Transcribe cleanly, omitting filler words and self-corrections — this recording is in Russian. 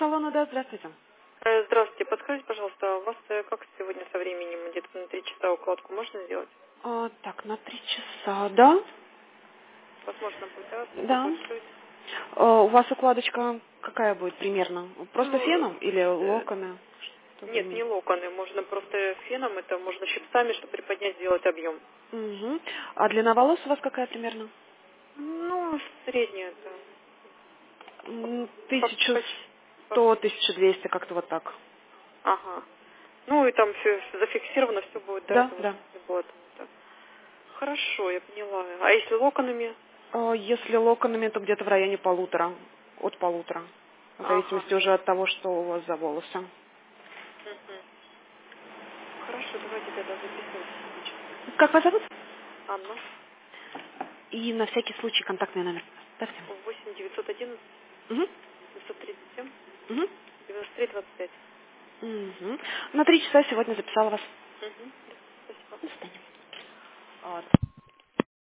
салона, да, здравствуйте. Здравствуйте, подскажите, пожалуйста, у вас как сегодня со временем, где-то на 3 часа укладку можно сделать? Так, на 3 часа, да? Возможно, будет, Да. поинтересуюсь. У вас укладочка какая будет примерно? Просто Ну, феном или локоны? Что вы нет, не имеете? локоны, можно просто феном, это можно щипцами, чтобы приподнять, сделать объем. Угу. А длина волос у вас какая примерно? Ну, средняя, это. Почти. 1100, 1200, как-то вот так. Ага. Ну, и там все зафиксировано, все будет, да, Да, это вот да. не будет. Так. Хорошо, я поняла. А если локонами? Если локонами, то где-то в районе полутора. От полутора. В Ага. зависимости уже от того, что у вас за волосы. Мгм. Хорошо, давайте тогда записывать лично. Как вас зовут? Анна. И на всякий случай контактный номер. Ставьте. 8 911 Угу. 937 Угу. 93 25. Угу. На 3 часа сегодня записала вас. Мгм. Да, спасибо. До свидания.